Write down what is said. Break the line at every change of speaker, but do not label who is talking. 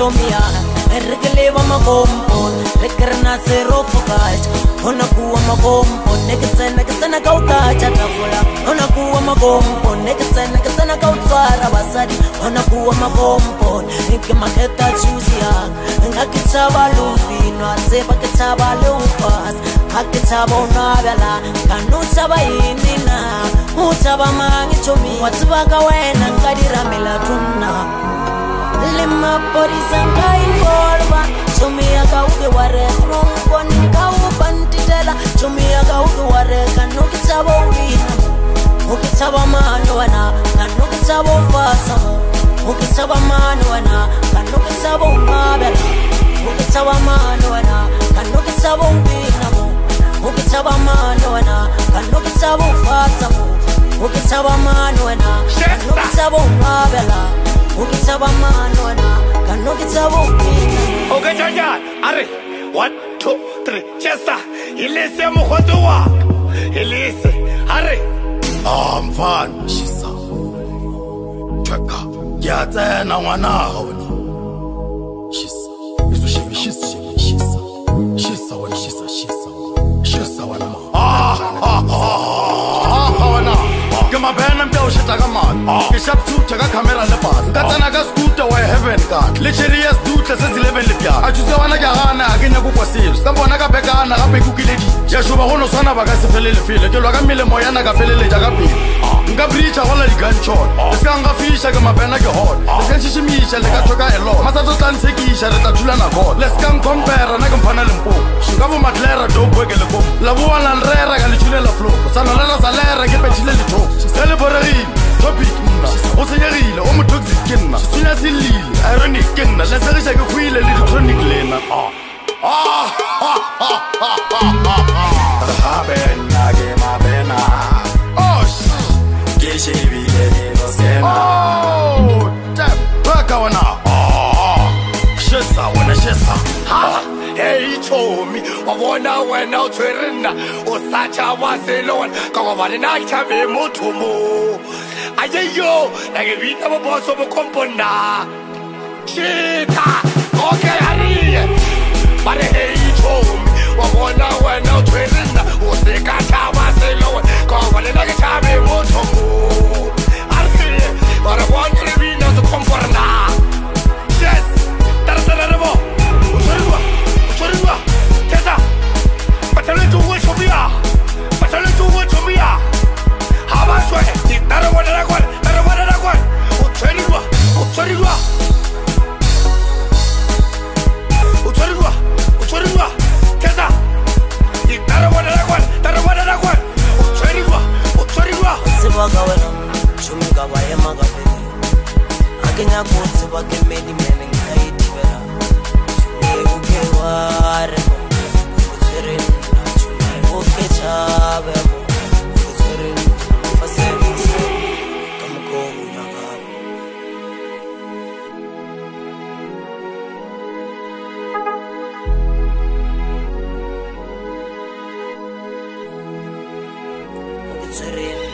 chomia Regeleva magompo Rekerna zero focus Ona kuwa magompo Nekesena kautacha tafula Ona kuwa magompo Nekesena kautswara basadi Ona kuwa magompo Nike maketa chuzia Ngakitaba lupino Azeba kitaba lupas Hakitaba unabela Kanutaba inina Utaba mangi chomi Watubaka wena Nkadira melatuna Lima porisa involva Chumia kauke ware Rongoni kaupantitela Chumia kauke ware Kanukitaba uwina Ukitaba manu wana Kanukitaba ufasa Ukitaba manu wana Kanukitaba umabela Ukitaba manu wana Kanukitaba uwina Ukitaba manu wana Kanukitaba ufasa Ukitaba manu wana Kanukitaba umabela Ukitaba manwana, kanokitaba upina.
Okay, Janja, are 1, 2, 3, chesa. Ilise mukhoto wako. Ilise, are.
Mfana, shisa. Cheka. Yatsena ngwana hona. Shisa. Izushimi shisa. Shisa wena shisa. Shisa wena ma. Hona. Kama bena mpya ushita kama. Kishap chuta ka camera le pas. Katsana ka scooter wa heaven ka. Le serious dude se 11 le pya. A tshutse wana ka gana a kenya go kwa sales. Ka bona ka bekana ga pe kukiledi. Ya shuba gono swana ba ka se felele fele. Ke lwa ka mele moya na ka felele ja ka pele. Nka breacha wala di gunshot. Ska nga fisha ka mabena ke hot. Ska shishimisha le ka thoka elo. Masatso tlansekisha re tla thula na god. Let's come compare na ka mfana lempo. Ka bo matlera do bweke le kom. La bo wana nrera ka le tshule la flow. Sana la salera ke petile le thok. Sele borari. Topic nna. O senyegile o mo toxic ke nna. Sina silile. Ironic ke nna. Le serisha ke khwile le chronic lena.
Habena ke mabena.
Oh,
Ke shebile no sena.
oh, damn. Baka wana. Shesa wana shesa.
Ha! Hey, chomi. Wabona wena utwerena. Usacha waselon. Kwa wale na chabe mutumu. Ayeyo. Nagevita maboso mkompona. Shita. Okay, hari. But hey, chomi. Wabona wena utwerena. Usikacha waselon. Kwa wale na chabe mutumu. Ari. Wara wanda revina su kompona. Yes. Tarasarabo. Utwerena. Kesa. Batale tu wo chomia. Batale tu wo chomia. Haba shwe. Tarawana la kwal. Utwerena. Kesa. Tarawana la kwal. Utwerena.
Sibaga wena, chumuga waye magabele Akenya kutsi bake meni mene ngaitibela Chume uke ware Utwerena, chume uke chabe Utwerena, fasemuse Kamuko unyagabu Utwerena